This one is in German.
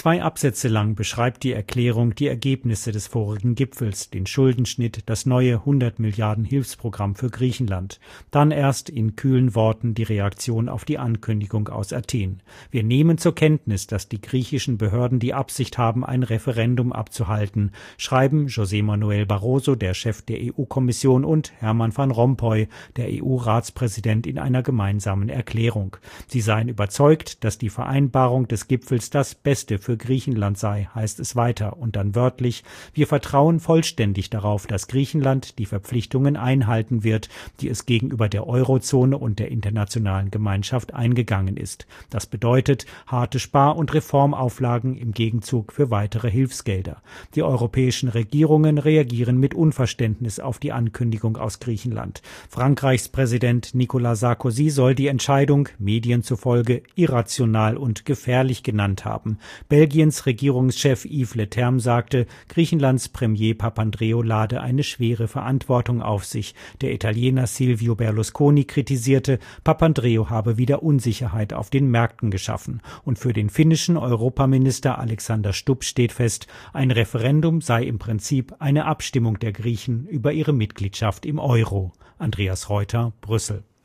2 Absätze lang beschreibt die Erklärung die Ergebnisse des vorigen Gipfels, den Schuldenschnitt, das neue 100 Milliarden Hilfsprogramm für Griechenland. Dann erst in kühlen Worten die Reaktion auf die Ankündigung aus Athen. Wir nehmen zur Kenntnis, dass die griechischen Behörden die Absicht haben, ein Referendum abzuhalten, schreiben José Manuel Barroso, der Chef der EU-Kommission, und Herman Van Rompuy, der EU-Ratspräsident, in einer gemeinsamen Erklärung. Sie seien überzeugt, dass die Vereinbarung des Gipfels das Beste für Griechenland sei, heißt es weiter, und dann wörtlich: Wir vertrauen vollständig darauf, dass Griechenland die Verpflichtungen einhalten wird, die es gegenüber der Eurozone und der internationalen Gemeinschaft eingegangen ist. Das bedeutet harte Spar- und Reformauflagen im Gegenzug für weitere Hilfsgelder. Die europäischen Regierungen reagieren mit Unverständnis auf die Ankündigung aus Griechenland. Frankreichs Präsident Nicolas Sarkozy soll die Entscheidung, Medien zufolge, irrational und gefährlich genannt haben. Belgiens Regierungschef Yves Leterme sagte, Griechenlands Premier Papandreou lade eine schwere Verantwortung auf sich. Der Italiener Silvio Berlusconi kritisierte, Papandreou habe wieder Unsicherheit auf den Märkten geschaffen. Und für den finnischen Europaminister Alexander Stubb steht fest, ein Referendum sei im Prinzip eine Abstimmung der Griechen über ihre Mitgliedschaft im Euro. Andreas Reuter, Brüssel.